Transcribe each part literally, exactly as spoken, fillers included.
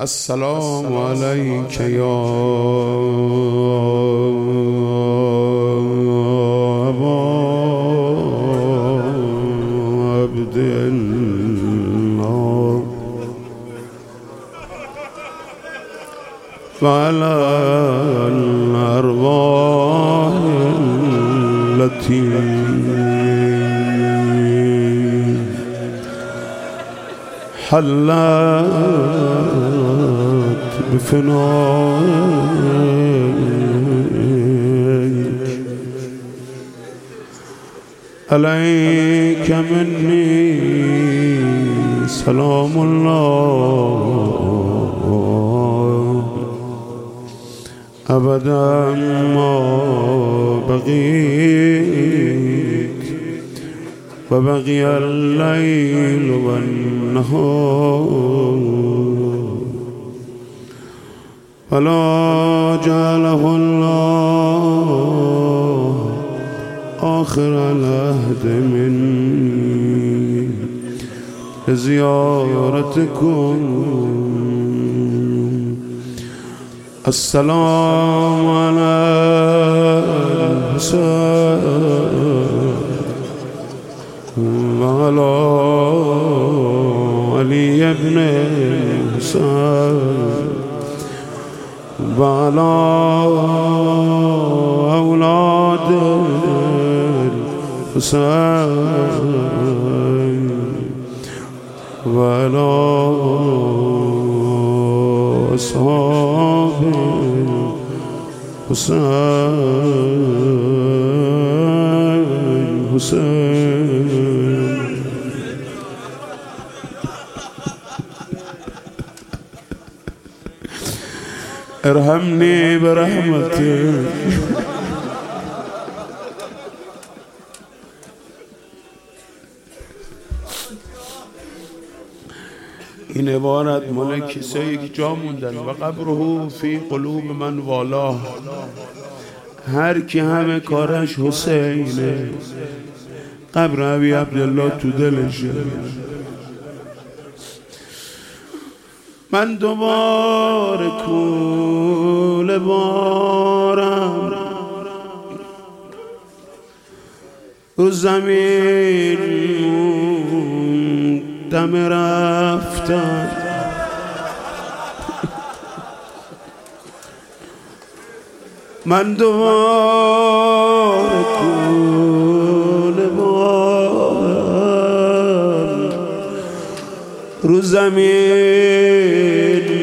السلام عليك يا أبا عبد الله وعلى الأرواح التي حلت بفنائك عليك مني سلام الله أبدا ما بقيت وبقي الليل والنهار فلا جعله الله آخر العهد مني لزيارتكم. السلام على الحسين وعلى علي بن الحسين وعلى أولاد الحسين وعلى أصحاب الحسين حسين. ارحمني برحمتك. این عبارت مال کسایی که جا موندن و قبره فی قلوب من والاه. هر کی همه کارش حسینه قبر ابی عبدالله تو دلشه. من دوباره کوله بارم رو زمین دم رفتن. من دوباره کوله بارم رو زمین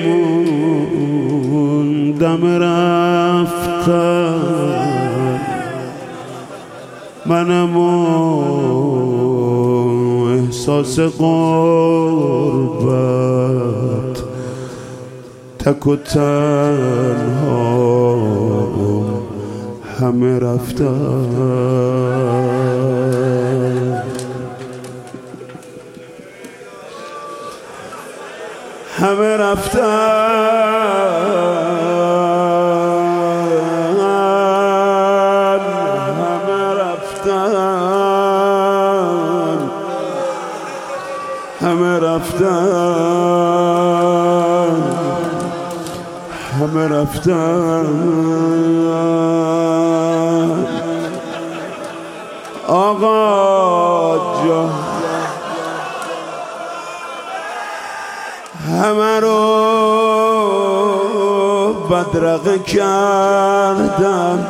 موندم رفتن. منم احساس غربت تک و تنها همه رفتن. همه رفتن. همه رفتن. همه رفتن. آقا جان همه رو بدرقه کردم.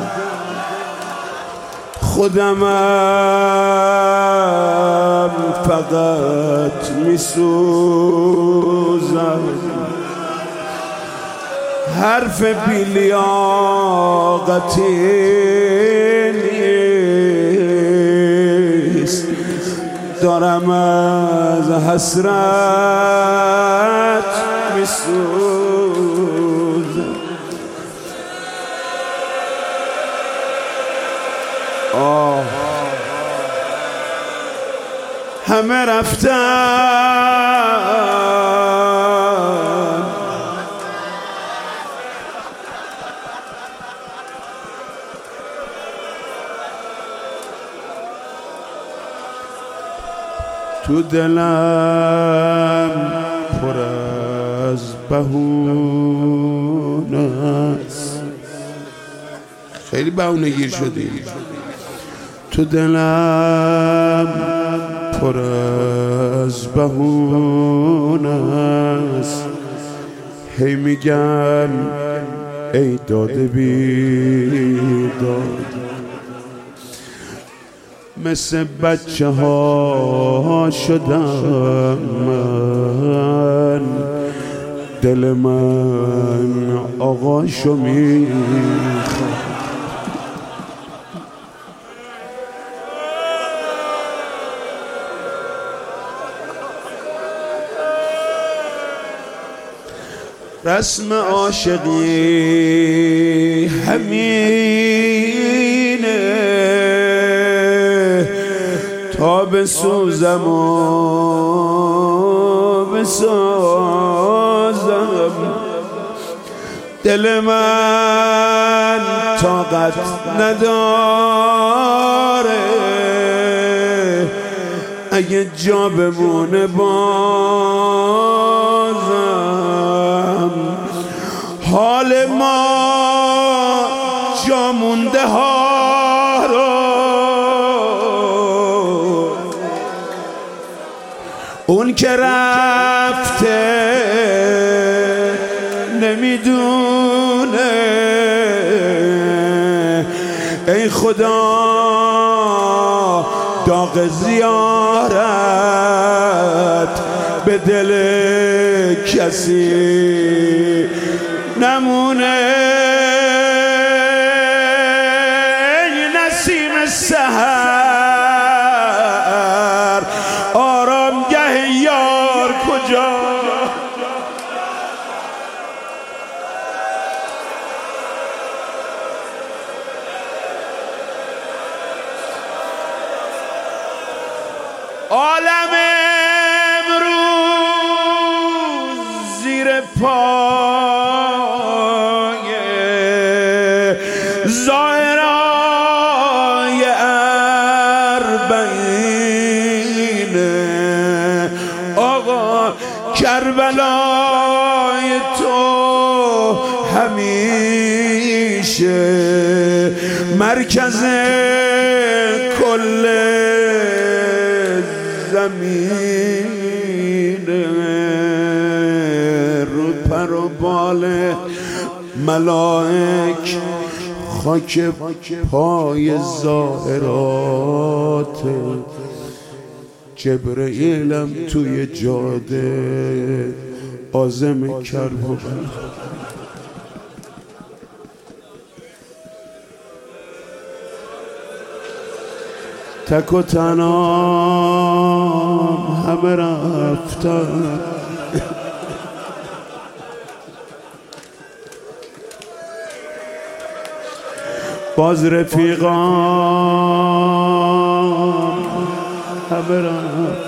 خودمم فقط میسوزم. حرف بی‌لیاقتی نیست. دارم از حسرت میسوزم. آه همه رفتن. تو دلم پر از بهونه است. خیلی بهونه گیر شدی. تو دلم پر از بهونه است، هی میگن ای داده بیداد، مثل بچه ها شدم من، دل من آقاشو میخواد. رسم عاشقی همینه، تا بسوزم و بسازم، دل من طاقت نداره اگه جا بمونه بازم. حال ما جا مونده ها رو اون که رفته نمیدونه. ای خدا داغ زیارت به دل کسی نمونه. ای نسیم سحر آرامگه یار کجا؟ عالم امروز زیر پای ظاهرای اربعینه. آقا کربلای تو همیشه مرکز کل زمینه. رو پر و بال ملائک خاک پای ظاهرات، جبرئیلم توی جاده عازم کربلا. تک و تنها همه رفتن، باز رفیقان همه رفتن.